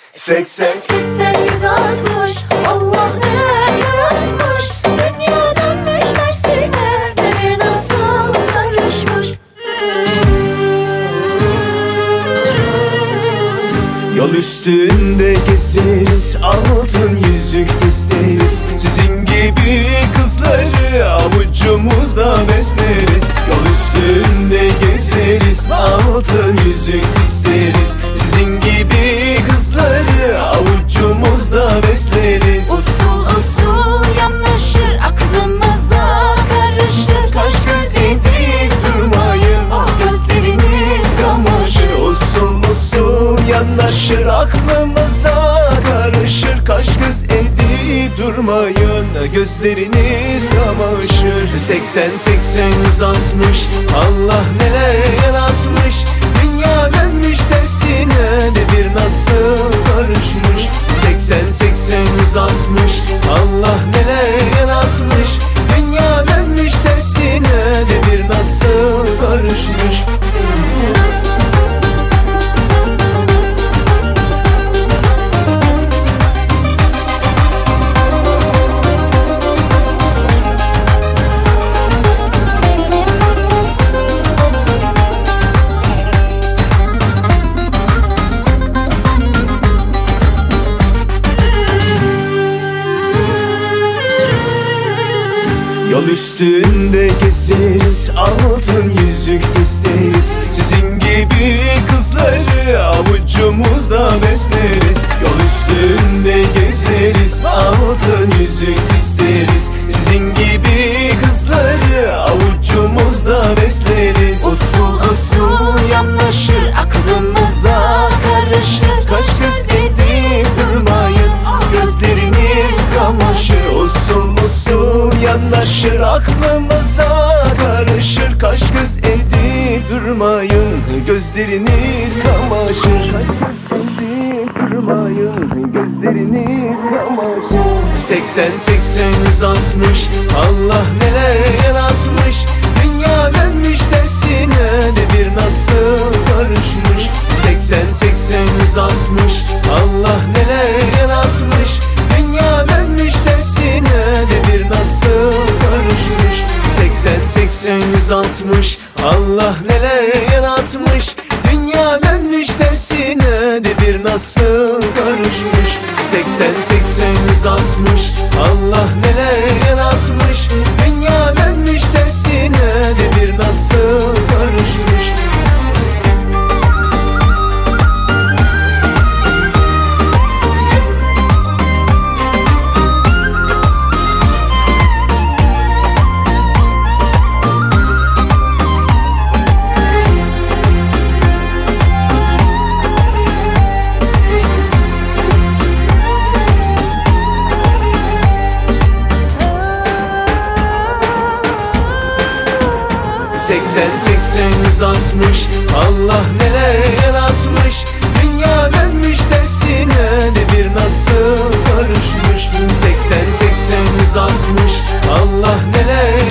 160 Allah neler yaratmış. Dünya dönmüş tersine, devir nasıl karışmış. Yol üstünde gezeriz, altın yüzük isteriz. Sizin gibi kızları avucumuzda besleriz. Yol üstünde gezeriz, altın yüzük isteriz. Sizin gibi kızları avucumuzda besleriz. Usul usul yanaşır, aklımıza karışır. Kaş göz edip durmayın, gözleriniz kamaşır. Usul usul yanaşır, aklımıza karışır. Kaş göz edip durmayın, gözleriniz kamaşır. 80-80-160 Allah neler yaratmış. Dünya dönmüş tersine, devir nasıl karışmış. 80-80-160 Allah neler yaratmış. Dünya dönmüş tersine, devir nasıl karışmış. Yol üstünde gezeriz, altın yüzük isteriz. Sizin gibi kızları avucumuzda besleriz. Yol üstünde gezeriz, altın yüzük isteriz. Sizin gibi kızları avucumuzda besleriz. Usul usul yanaşır, aklımıza karışır. Kaş göz edip durmayın, gözleriniz kamaşır. Usul usul yanaşır, aklımıza karışır. Kaş göz edip durmayın, gözleriniz kamaşır. Durmayın, gözleriniz kamaşır. 80-80-160 Allah neler yaratmış. Dünya dönmüş tersine, devir nasıl karışmış. 80-80-160 Allah neler yaratmış. Dünya dönmüş tersine, devir nasıl karışmış. 80-80-160 Allah neler yaratmış. Dünya dönmüş tersine, devir nasıl karışmış. 80-80-160 Allah neler yaratmış. Dünya dönmüş tersine, devir nasıl karışmış. Seksen 160 Allah neler yaratmış. Dünya dönmüş tersine, devir nasıl karışmış. 80-80-160 Allah neler